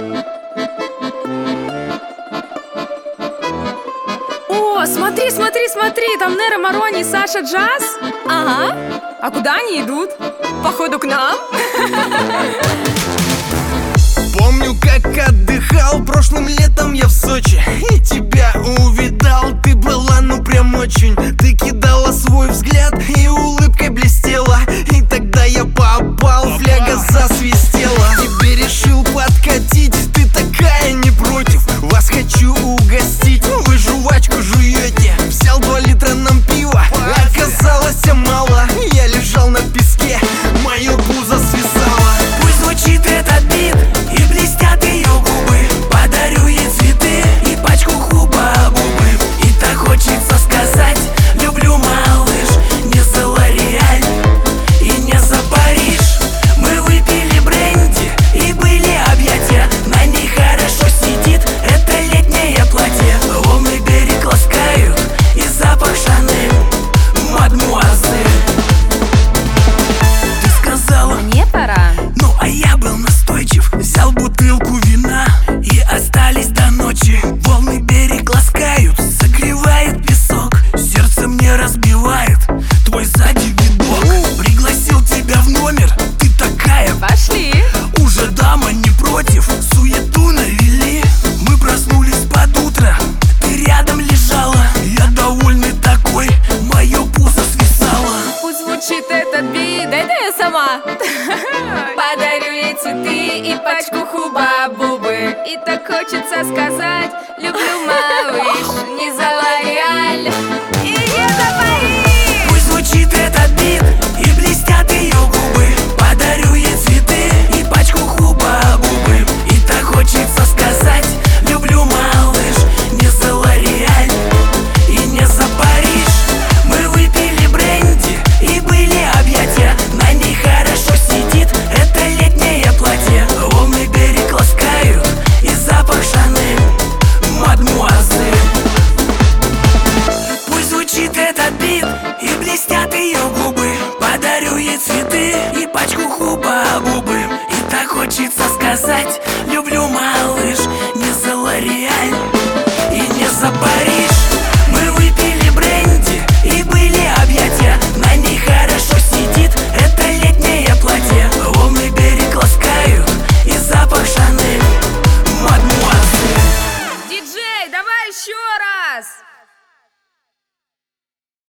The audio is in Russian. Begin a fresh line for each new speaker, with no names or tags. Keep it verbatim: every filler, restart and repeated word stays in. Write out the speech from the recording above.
О, смотри, смотри, смотри, там Неро Марони и Саша Джаз. Ага. А куда они идут? Походу к нам.
Помню, как отдыхал прошлым летом я в Сочи, и тебя увидал, ты была ну прям очень. Ты кидала свой взгляд и улыбкой блестела, и тогда я попал, фляга засвистела. Тебе решил подкатить, ты такая не против. Вас хочу угостить, вы жвачку жуете. Взял два литра нам пива, оказалось мало. Я лежал на песке, мое пузо свисало.
Пусть звучит этот бит и блестят ее губы, подарю ей цветы и пачку хуба-бубы. И так хочется сказать: люблю, малыш, не за Лореаль и не за Париж. Мы выпили бренди и были объятия, на ней хорошо сидит это летнее платье. Волны берег ласкают и запах Шанель, мадмуазель. Ты сказала:
мне пора.
Ну а я был настойчив, взял бутылку вина, и остались до ночи. Волны берег ласкают, согревает песок, сердце мне разбивает твой сзади видок. Пригласил тебя в номер, ты такая,
Пошли.
уже дама не против, суету навели. Мы проснулись под утро, ты рядом лежала, я довольный такой, мое пузо свисало.
Пусть звучит этот бит, да это я сама. Подарю ей цветы и пачку хуба-бубы. И так хочется сказать: люблю, малыш, не за Лореаль и не за Париж.
Пусть звучит этот бит и блестят ее губы, подарю ей цветы и пачку хуба-бубы. И так хочется сказать: люблю, малыш, не за Лореаль и не за Париж. Мы выпили бренди и были объятия, на ней хорошо сидит это летнее платье. Волны берег ласкают и запах Шанель, мадмуазель. Пусть звучит этот бит и блестят ее губы, подарю ей цветы и пачку хуба-бубы. И так хочется сказать: люблю, малыш.